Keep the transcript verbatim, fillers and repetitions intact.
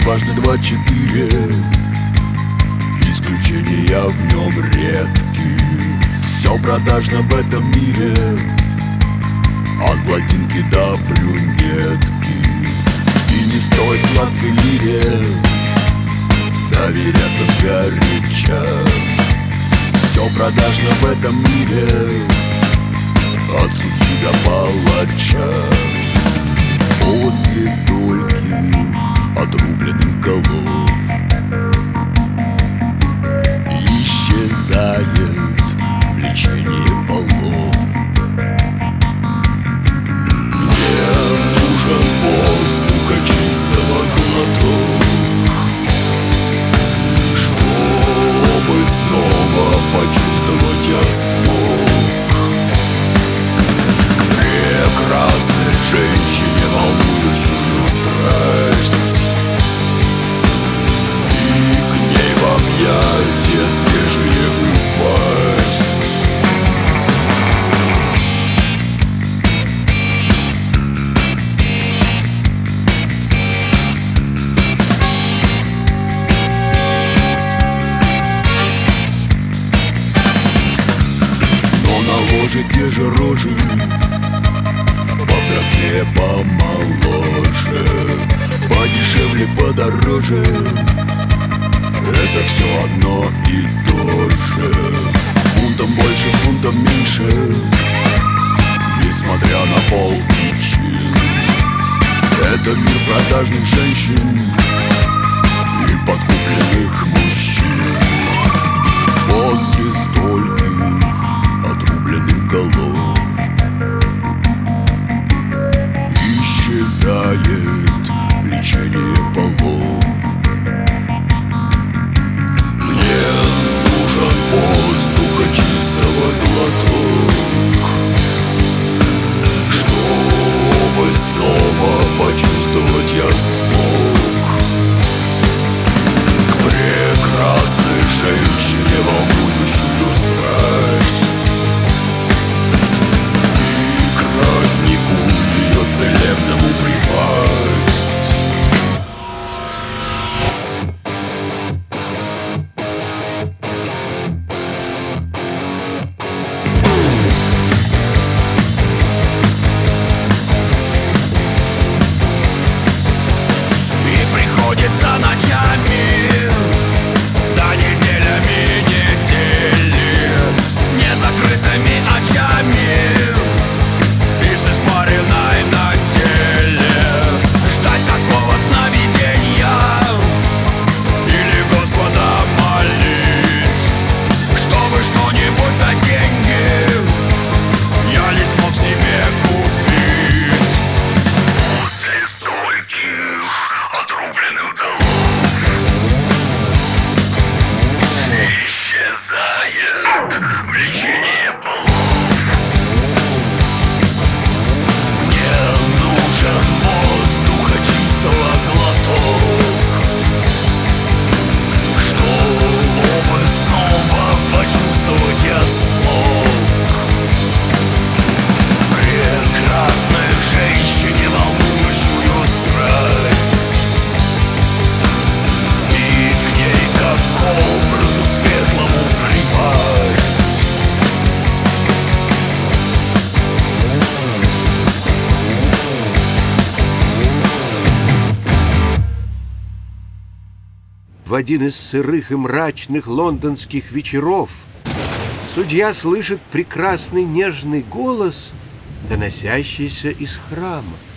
дважды два четыре, исключения в нем редки. Все продажно в этом мире, от блондинки до брюнетки. И не стоит сладкой лире доверяться сгоряча. Все продажно в этом мире, от судьи до палача. После стольких отрубленных голов исчезает влечение полов. Мне нужен воздуха чистого глоток, чтобы снова почувствовать я смог. К прекрасной женщине, волнующую страсть, и к ней в объятия свежие упасть. Но на ложе те же рожи, повзрослее, помоложе, подешевле, подороже. Это все одно и то же. Фунтом больше, фунтом меньше, несмотря на пол и чин. Это мир продажных женщин и подкупленных мужчин. После стольких отрубленных голов исчезает влечение полов. Мне нужен воздуха чистого глоток, чтобы снова почувствовать я смог. К прекрасной женщине, волнующую страсть, и к роднику ее целебному припасть. Приходится ночами, за неделями недели, с незакрытыми очами и с испаренной на теле. Ждать такого сновидения или Господа молить, чтобы что-нибудь за деньги я не смог себе купить. После стольких отрубленных голов исчезает влечение полов. Мне нужен воздуха чистого глоток, чтобы снова почувствовать я смог. Прекрасной женщине, волнующую страсть, и к ней как к образу светлому припасть. В один из сырых и мрачных лондонских вечеров судья слышит прекрасный нежный голос, доносящийся из храма.